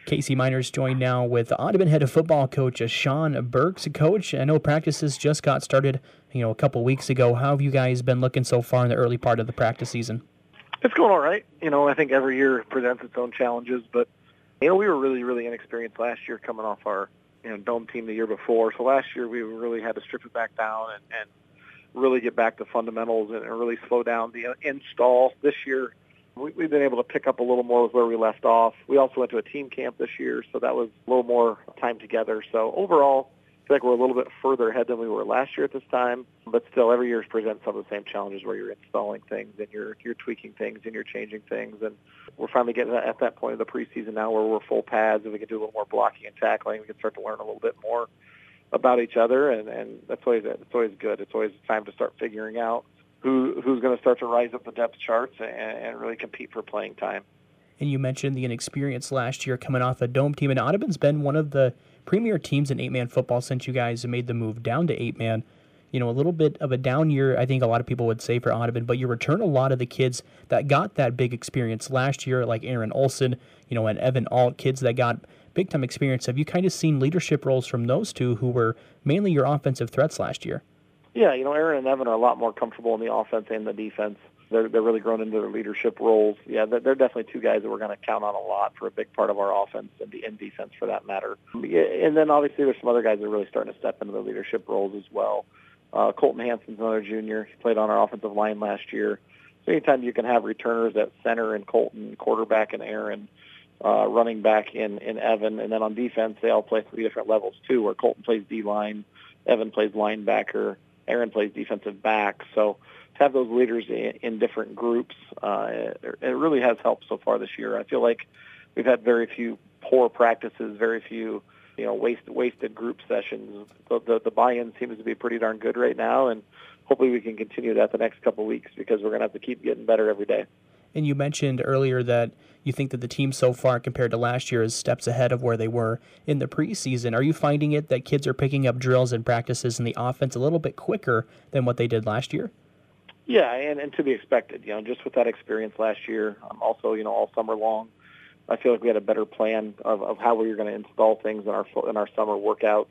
Casey Miners joined now with Audubon head of football coach Sean Burks. Coach, I know practices just got started, a couple weeks ago. How have you guys been looking so far in the early part of the practice season? It's going all right. I think every year presents its own challenges, but, we were really, really inexperienced last year coming off our, dome team the year before. So last year we really had to strip it back down and really get back to fundamentals and really slow down the install. This year we've been able to pick up a little more with where we left off. We also went to a team camp this year, so that was a little more time together. So overall, I feel like we're a little bit further ahead than we were last year at this time, but still every year presents some of the same challenges where you're installing things and you're tweaking things and you're changing things. And we're finally getting at that point of the preseason now where we're full pads and we can do a little more blocking and tackling. We can start to learn a little bit more about each other, and that's always good. It's always time to start figuring out who's going to start to rise up the depth charts and really compete for playing time. And you mentioned the inexperience last year coming off a dome team, and Audubon's been one of the premier teams in 8-man football since you guys made the move down to 8-man. A little bit of a down year, I think a lot of people would say, for Audubon, but you return a lot of the kids that got that big experience last year, like Aaron Olson, and Evan Alt, kids that got big-time experience. Have you kind of seen leadership roles from those two who were mainly your offensive threats last year? Yeah, Aaron and Evan are a lot more comfortable in the offense and the defense. They're really grown into their leadership roles. Yeah, they're definitely two guys that we're going to count on a lot for a big part of our offense and defense for that matter. Yeah, and then obviously there's some other guys that are really starting to step into the leadership roles as well. Colton Hansen's another junior. He played on our offensive line last year. So anytime you can have returners at center and Colton, quarterback and Aaron, running back in Evan, and then on defense they all play 3 different levels too, where Colton plays D-line, Evan plays linebacker, Aaron plays defensive back. So to have those leaders in different groups, it really has helped so far this year. I feel like we've had very few poor practices, very few wasted group sessions. The buy-in seems to be pretty darn good right now, and hopefully we can continue that the next couple of weeks because we're going to have to keep getting better every day. And you mentioned earlier that you think that the team so far compared to last year is steps ahead of where they were in the preseason. Are you finding it that kids are picking up drills and practices in the offense a little bit quicker than what they did last year? Yeah, and to be expected, just with that experience last year, also, all summer long, I feel like we had a better plan of how we were going to install things in our summer workouts.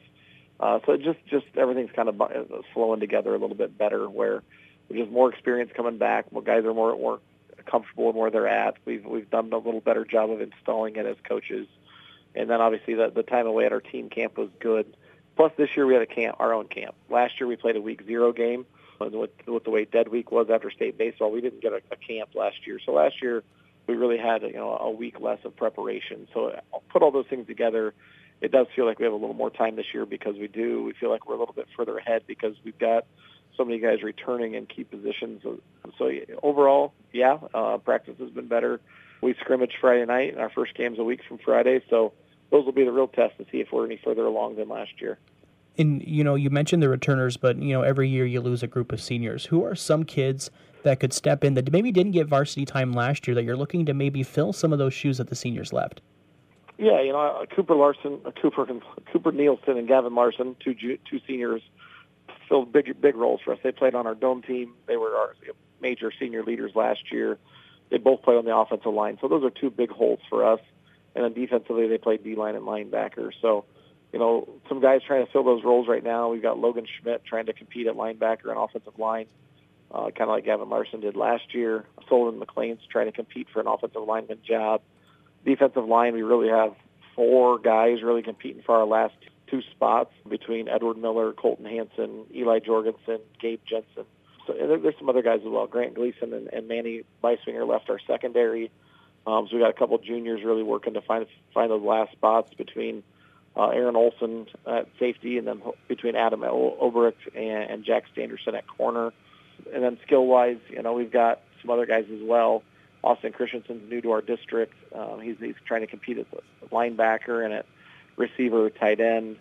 So just everything's kind of flowing together a little bit better, where there's just more experience coming back. More guys are more comfortable in where they're at. We've done a little better job of installing it as coaches, and then obviously the time away at our team camp was good. Plus this year we had our own camp. Last year we played a week 0 game. With the way dead week was after state baseball, we didn't get a camp last year. So last year we really had a week less of preparation. So I'll put all those things together. It does feel like we have a little more time this year because we feel like we're a little bit further ahead because we've got so many guys returning in key positions. So overall, practice has been better. We scrimmaged Friday night, and our first game's a week from Friday. So those will be the real test to see if we're any further along than last year. And, you mentioned the returners, but, every year you lose a group of seniors. Who are some kids that could step in that maybe didn't get varsity time last year that you're looking to maybe fill some of those shoes that the seniors left? Yeah, Cooper Nielsen and Gavin Larson, two seniors, filled big roles for us. They played on our dome team. They were our major senior leaders last year. They both play on the offensive line. So those are 2 big holes for us. And then defensively, they played D-line and linebacker. So, some guys trying to fill those roles right now. We've got Logan Schmidt trying to compete at linebacker and offensive line, kind of like Gavin Larson did last year. Sullivan McLean's trying to compete for an offensive lineman job. Defensive line, we really have 4 guys really competing for our last 2 spots between Edward Miller, Colton Hansen, Eli Jorgensen, Gabe Jensen. So there's some other guys as well. Grant Gleason and Manny Beiswinger left our secondary. So we got a couple juniors really working to find those last spots between Aaron Olson at safety, and then between Adam Oberich and Jack Standerson at corner. And then skill-wise, we've got some other guys as well. Austin Christensen's new to our district. He's trying to compete as a linebacker and at receiver, tight end.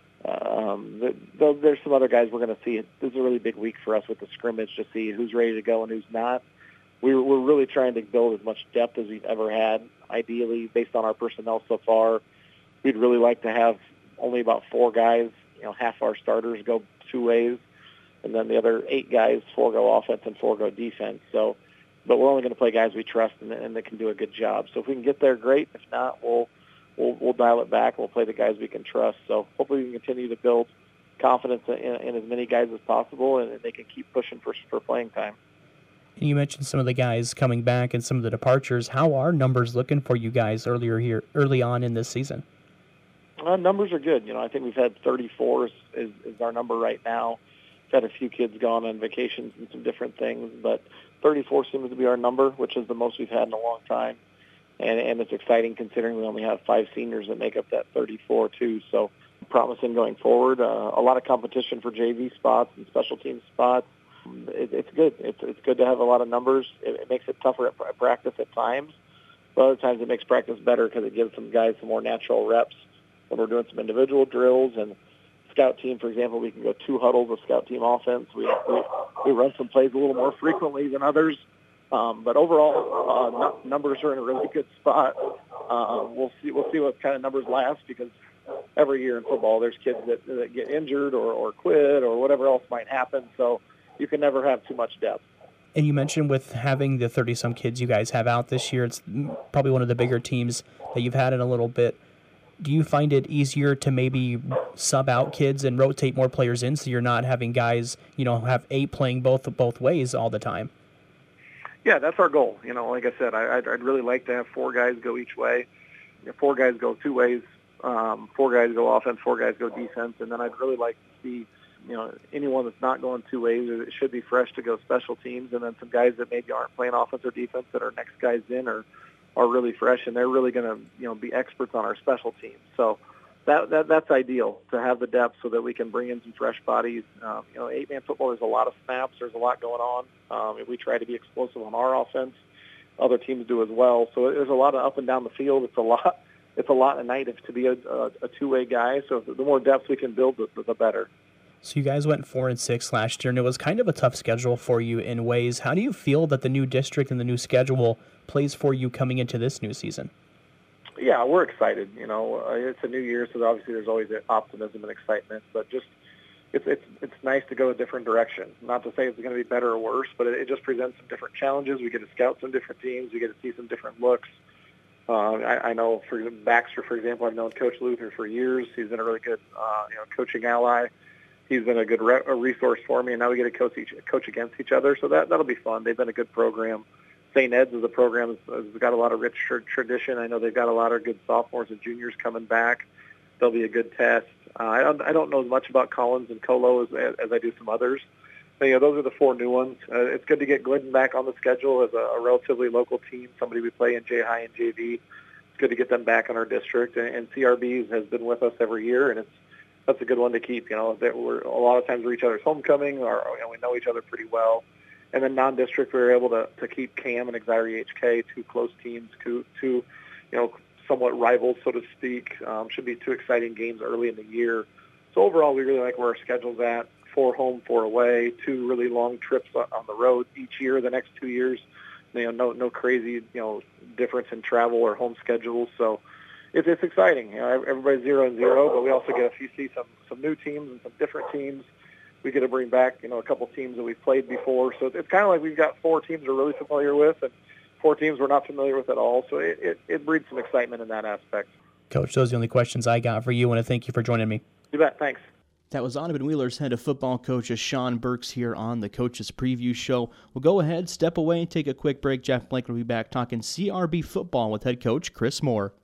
There's some other guys we're going to see. This is a really big week for us with the scrimmage to see who's ready to go and who's not. We're really trying to build as much depth as we've ever had. Ideally, based on our personnel so far, we'd really like to have only about 4 guys, half our starters go 2 ways, and then the other 8 guys, 4 go offense and 4 go defense. So, but we're only going to play guys we trust and that can do a good job. So if we can get there, great. If not, we'll dial it back. We'll play the guys we can trust. So hopefully we can continue to build confidence in as many guys as possible, and they can keep pushing for playing time. You mentioned some of the guys coming back and some of the departures. How are numbers looking for you guys early on in this season? Numbers are good. I think we've had 34 is our number right now. We've had a few kids gone on vacations and some different things, but 34 seems to be our number, which is the most we've had in a long time. And it's exciting considering we only have 5 seniors that make up that 34 too. So promising going forward. A lot of competition for JV spots and special team spots. It's good. It's good to have a lot of numbers. It makes it tougher at practice at times, but other times it makes practice better because it gives some guys some more natural reps when we're doing some individual drills. And scout team, for example, we can go 2 huddles of scout team offense. We run some plays a little more frequently than others. But overall, numbers are in a really good spot. We'll see what kind of numbers last, because every year in football there's kids that get injured or quit or whatever else might happen. So you can never have too much depth. And you mentioned with having the 30-some kids you guys have out this year, it's probably one of the bigger teams that you've had in a little bit. Do you find it easier to maybe sub out kids and rotate more players in so you're not having guys, have 8 playing both ways all the time? Yeah, that's our goal. Like I said, I'd really like to have 4 guys go each way. 4 guys go 2 ways. 4 guys go offense, 4 guys go defense, and then I'd really like to see anyone that's not going 2 ways, it should be fresh to go special teams, and then some guys that maybe aren't playing offense or defense that are next guys in are really fresh, and they're really going to be experts on our special teams. So that's ideal to have the depth so that we can bring in some fresh bodies. 8-man football, there's a lot of snaps, there's a lot going on. We try to be explosive on our offense. Other teams do as well. So there's a lot of up and down the field. It's a lot at night to be a 2-way guy. So the more depth we can build, the better. So you guys went 4-6 last year, and it was kind of a tough schedule for you in ways. How do you feel that the new district and the new schedule plays for you coming into this new season? Yeah, we're excited. It's a new year, so obviously there's always optimism and excitement. But just it's nice to go a different direction. Not to say it's going to be better or worse, but it just presents some different challenges. We get to scout some different teams. We get to see some different looks. I know for Baxter, for example, I've known Coach Luther for years. He's been a really good coaching ally. He's been a good resource for me, and now we get to coach against each other, so that'll be fun. They've been a good program. St. Ed's as a program has got a lot of rich tradition. I know they've got a lot of good sophomores and juniors coming back. They'll be a good test. I don't know as much about Collins and Colo as I do some others. But, those are the 4 new ones. It's good to get Glidden back on the schedule as a relatively local team, somebody we play in J-High and JV. It's good to get them back in our district. And CRB has been with us every year, and that's a good one to keep. That we're a lot of times we're each other's homecoming, or we know each other pretty well. And then non-district, we were able to keep Cam and Exire HK, 2 close teams, two somewhat rivals, so to speak. Should be 2 exciting games early in the year. So overall, we really like where our schedule's at. 4 home, 4 away, 2 really long trips on the road each year. The next 2 years, no crazy difference in travel or home schedules. So it's exciting. Everybody's 0-0, but we also get to see some new teams and some different teams. We get to bring back a couple teams that we've played before. So it's kind of like we've got 4 teams we're really familiar with and 4 teams we're not familiar with at all. So it breeds some excitement in that aspect. Coach, those are the only questions I got for you. I want to thank you for joining me. You bet. Thanks. That was Audubon Wheeler's head of football coach, Sean Burks, here on the Coach's Preview Show. We'll go ahead, step away, take a quick break. Jeff Blake will be back talking CRB football with head coach Chris Moore.